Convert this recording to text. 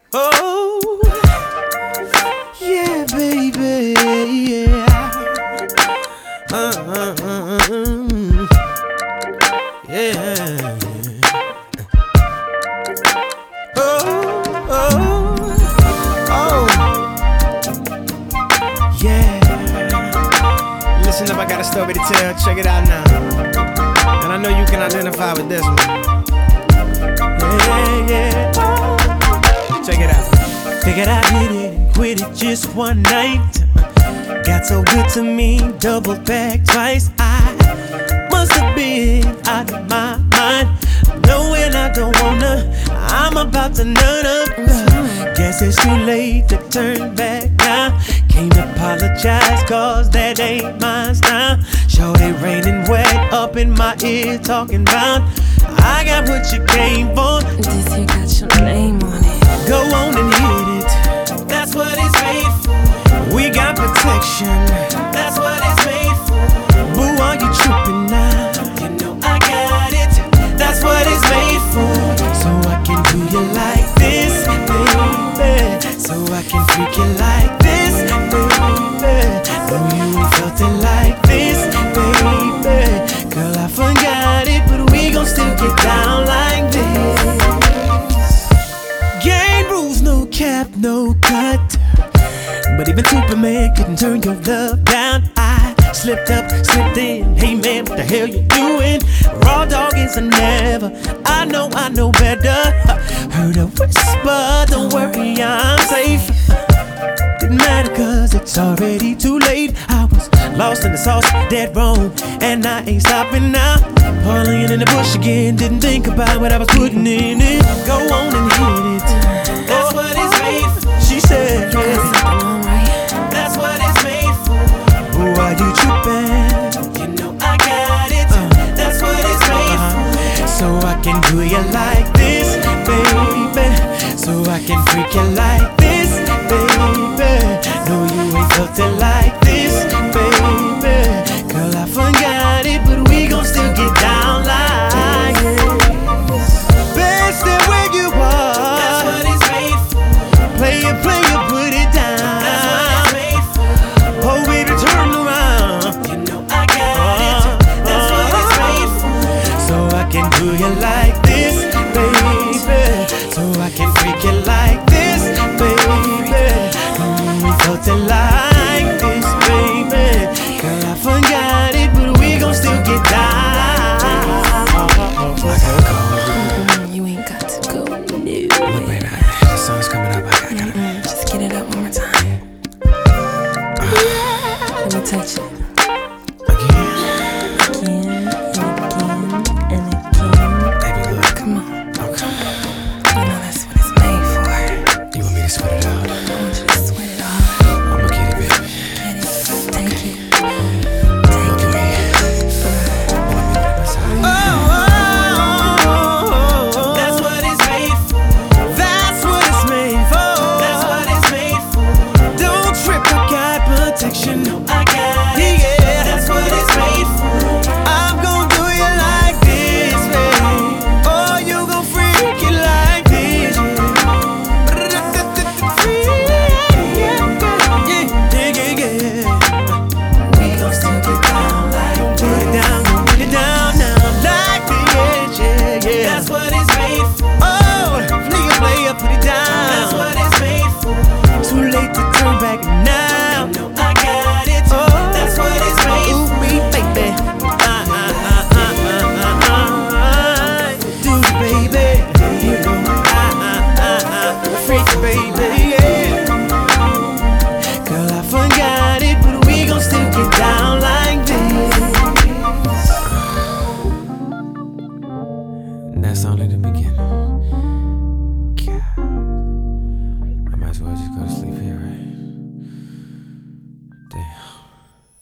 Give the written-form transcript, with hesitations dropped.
Oh, yeah, baby, yeah. Yeah. Oh, yeah. Listen up, I got a story to tell. Check it out now. And I know you can identify with this one. Yeah. Check it out. Figured I hit it and quit it just one night. Got so good to me, doubled back twice. I must have been out of my mind, knowing I don't wanna. I'm about to nut up. Guess it's too late to turn back now. Can't apologize, cause that ain't my style. Shorty raining wet up in my ear, talking about I got what you came for. This here got your name on it. Go on and hit it. That's what it's made for. We got protection. That's what it's made for. Boo, are you tripping now? You know I got it. That's what it's made for. So I can do you like this, baby. So I can freak you like this, baby. No, you ain't felt it like this, baby. Girl, I forgot it, but we gon' still get down like this. Game rules, no cap, no cut. But even Superman couldn't turn your love down. I slipped up, slipped in. Hey man, what the hell you doing? Raw dog is a never. I know better. Heard a whisper, don't worry, I'm safe. Didn't matter cause it's already too late. I was lost in the sauce, dead wrong, and I ain't stopping now. Parlaying in the bush again, didn't think about what I was putting in it. Go on and hit it. That's what it's made for. She said, that's what it's made for. Who are you tripping? You know I got it. That's what it's made for. So I can do you like this, baby. So I can freak you like this, baby. No, you ain't felt it like this, baby. Girl, I forgot it, but we gon' still get down like this. Best stay where you are. That's what it's made for. Play it, put it down. That's what it's made for. Oh, baby, turn around. You know I got it. That's what it's made for. So I can do you like this, baby. So I can freak you like this, baby. We felt it like this, baby. Girl, I forgot it, but we gon' still get down. You ain't got to go. No. Look, baby, the sun's coming up. I gotta. Just get it up one more time. Let me touch it. Again. Again and again. Baby, look. Come on. Okay. You know that's what it's made for. You want me to sweat it out? I want you to sweat it all. I'ma get it, baby. Get it. Take it. Look at me. That's what it's made for. That's what it's made for. That's what it's made for. Don't trip, I got protection. No, I got it. Yeah, that's what it's made for. I'm gon' do you like this, baby. Oh, you gon' freak it like this. Yeah. We gon' still get down like Put it down now, like this, yeah. That's what it's made for. Oh, player, put it down. That's what it's made for. Too late to turn back now. You know I got it. Oh, that's what it's made for. Ooh, me, baby. Do it, baby. You know, freak, baby, yeah. Girl, I forgot it, but we gon' still get down like this. That's only the beginning. God, I might as well just go to sleep here, right?